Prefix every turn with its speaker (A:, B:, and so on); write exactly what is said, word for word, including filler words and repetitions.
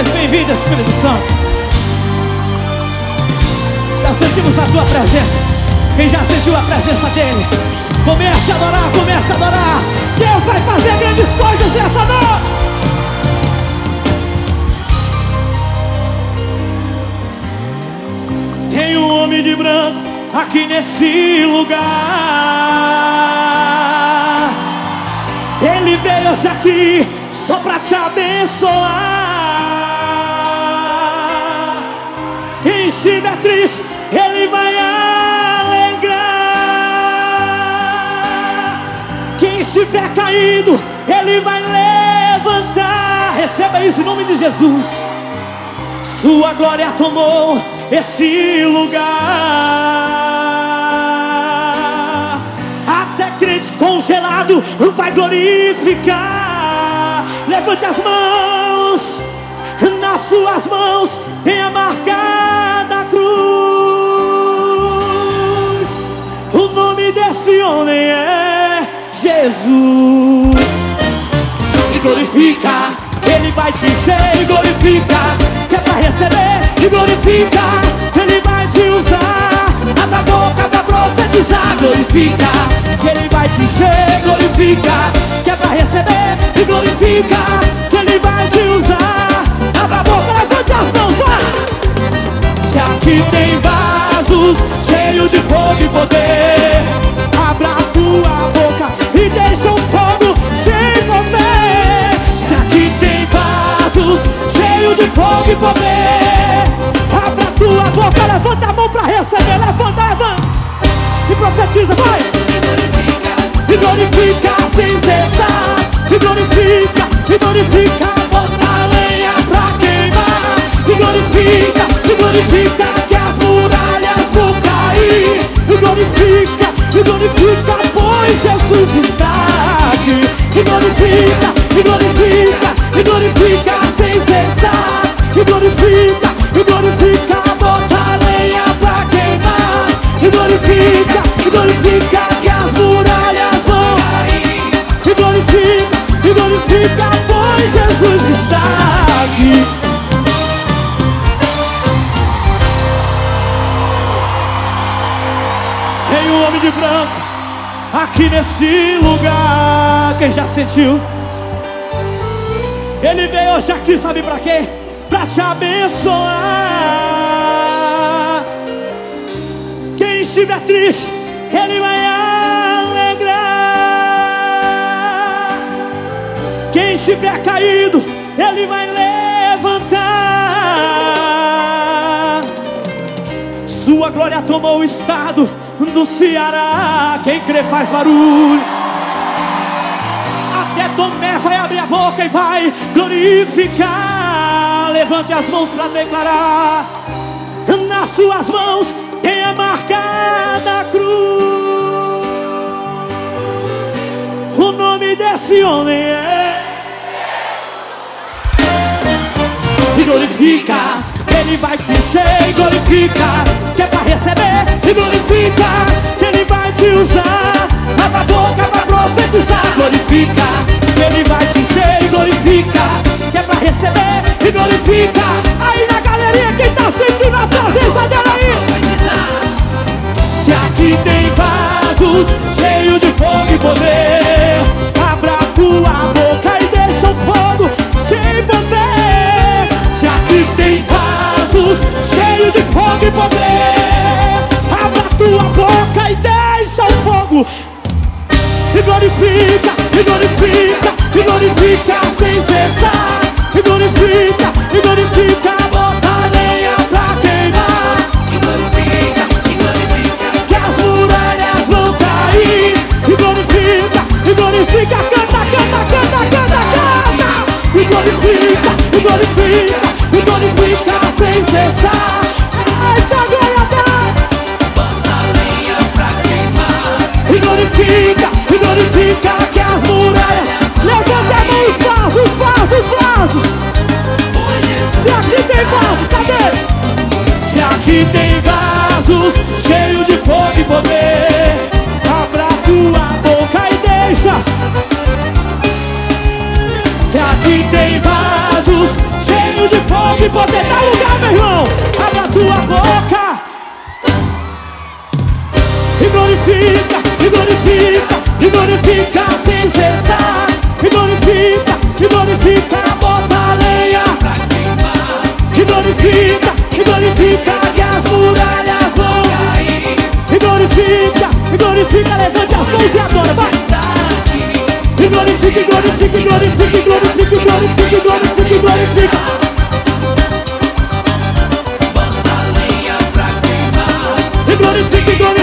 A: mais bem-vindo, Espírito Santo. Já sentimos a tua presença. Quem já sentiu a presença dele, comece a adorar, comece a adorar. Deus vai fazer grandes coisas nessa noite. Tem um homem de branco aqui nesse lugar. Ele veio hoje aqui só pra te abençoar. Quem estiver triste, ele vai alegrar. Quem estiver caído, ele vai levantar. Receba isso em nome de Jesus. Sua glória tomou esse lugar. Até crente congelado vai glorificar. Levante as mãos. Nas suas mãos tem a marca da cruz. O nome desse homem é Jesus. E glorifica, ele vai te encher e glorifica. Que é pra receber e glorifica. Ele vai te usar, abre a boca pra profetizar. Glorifica, que ele vai te encher, glorifica. Que é pra receber e glorifica. Que ele vai te usar, abre a boca, levante as mãos, vai! Se aqui tem vasos cheios de fogo e poder, abra a tua boca e deixa o fogo te envolver. Se aqui tem vasos cheios de fogo e poder, abra a tua boca, levanta a mão pra receber. Levanta, levanta e profetiza, vai! E glorifica sem cessar. E glorifica, e glorifica, bota a lenha pra queimar. E glorifica, e glorifica, que as muralhas vão cair. E glorifica, e glorifica, pois Jesus está aqui. E glorifica, e glorifica, e glorifica sem cessar. E glorifica, e glorifica, bota a lenha pra queimar. E glorifica, e glorifica, que as muralhas vão cair. E glorifica, e glorifica, pois Jesus está aqui. Tem um homem de branco aqui nesse lugar. Quem já sentiu? Ele veio hoje aqui, sabe pra quê? Pra te abençoar. Quem estiver triste, ele vai alegrar. Quem estiver caído, ele vai levantar. Sua glória tomou o estado do Ceará. Quem crê faz barulho. Até Tomé vai abrir a boca e vai glorificar. Levante as mãos para declarar. Nas suas mãos tem a marca da cruz. O nome desse homem é. E glorifica, ele vai te encher e glorifica. Que é pra receber e glorifica. Que ele vai te usar, abra a boca pra profetizar. Glorifica, que ele vai te encher e glorifica. Que é pra receber e glorifica. Aí na galeria, quem tá sentindo a presença dela aí? Se aqui tem vasos cheios de fogo e poder, abra a tua boca e deixa o fogo te envolver. Se aqui tem vasos cheios de fogo e poder, abra a tua boca e deixa o fogo. E glorifica, e glorifica, e glorifica sem cessar. E glorifica, e glorifica, bota a lenha pra queimar. E glorifica, e glorifica, que as muralhas vão cair. E glorifica, e glorifica, canta, canta, canta, canta, canta. E glorifica, e glorifica, e glorifica sem cessar. Eita glória a Deus.
B: Bota a lenha pra queimar.
A: E glorifica, e glorifica, que as muralhas. Levanta a mão, os vasos, os vasos, os vasos. Se aqui tem vasos, cadê? Se aqui tem vasos cheios de fogo e poder, abra a tua boca e deixa. Se aqui tem vasos cheios de fogo dá lugar, meu irmão. Abre a tua boca e glorifica, e glorifica, e glorifica sem cessar. E glorifica, e glorifica, bota a lenha
B: pra queimar.
A: e glorifica, e glorifica que as muralhas vão
B: Cair.
A: e glorifica, e glorifica, levante as mãos e adora, vai! E glorifica, e glorifica, e glorifica, e glorifica, e glorifica, e glorifica, e glorifica.
B: Bota a lenha pra queimar.
A: E glorifica, e glorifica.